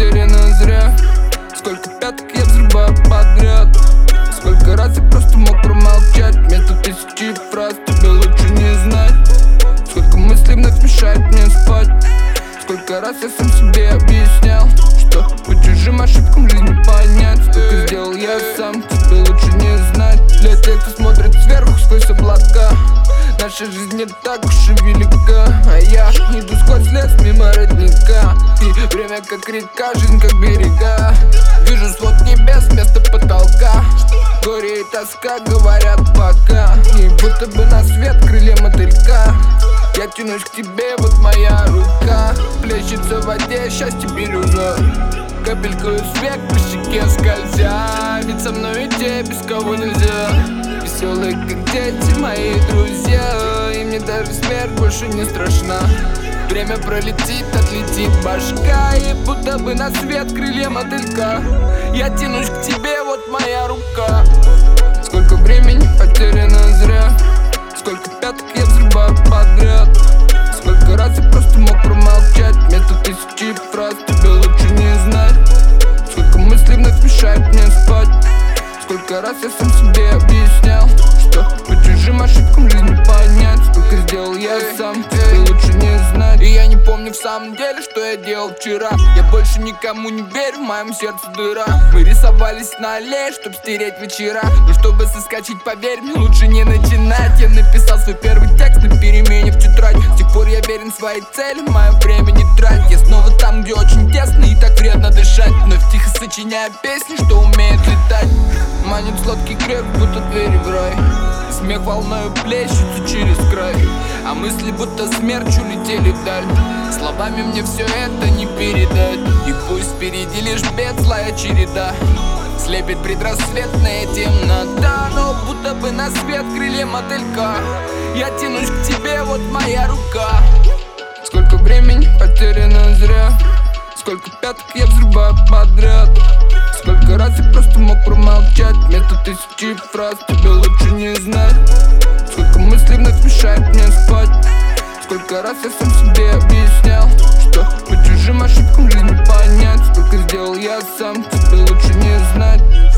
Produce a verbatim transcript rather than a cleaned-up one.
потеряно зря. Сколько пяток я взрываю подряд. Сколько раз я просто мог промолчать. Вместо тысячи фраз тебе лучше не знать. Сколько мыслей вновь мешает мне спать. Сколько раз я сам себе объяснял, что по чужим ошибкам жизни понять. Сколько сделал я сам, тебе лучше не знать. Для тех, кто смотрит сверху сквозь облака, наша жизнь не так уж и велика. А я иду сквозь лес мимо родника. И время как река, жизнь как берега. Вижу свод небес вместо потолка. Горе и тоска говорят пока. И будто бы на свет крылья мотылька. Я тянусь к тебе, вот моя рука. Плещется в воде, счастье бирюзой. Капелькою свет по щеке скользя. Ведь со мной идти без кого нельзя. Веселые как дети мои друзья. И мне даже смерть больше не страшна. Время пролетит, отлетит башка. И будто бы на свет крылья мотылька. Я тянусь к тебе, вот моя рука. Сколько времени потеряно зря. Сколько пяток я взрываю подряд. Сколько раз я просто мог промолчать. Вместо тысячи фраз тебе лучше не знать. Сколько мыслей вновь мешает мне спать. Сколько раз я сам себе объяснял, что по чужим ошибкам жизни понять. Сколько сделал я сам, тебе лучше не знать. И я не помню в самом деле, что я делал вчера. Я больше никому не верю, в моем сердце дыра. Мы рисовались на аллее, чтоб стереть вечера. Но чтобы соскочить, поверь мне, лучше не начинать. Я написал свой первый текст на перемене в тетрадь. С тех пор я верен своей цели, мое время не трать. Я снова там, где очень тесно и так вредно дышать. Вновь тихо сочиняя песни, что умеют летать. Манит сладкий креп, будто двери в рай. Смех волною плещется через край. А мысли будто смерч улетели вдаль. Словами мне все это не передать. И пусть впереди лишь бед, злая череда. Слепит предрассветная темнота. Но будто бы на свет крылья мотылька. Я тянусь к тебе, вот моя рука. Сколько времени потеряно зря. Сколько пяток я взрываю подряд. Сколько раз я просто мог промолчать. Вместо тысячи фраз тебе лучше не знать. Сколько мыслей вновь мешает мне спать. Сколько раз я сам себе объяснял, что по чужим ошибкам жизни понять. Сколько сделал я сам, тебе лучше не знать.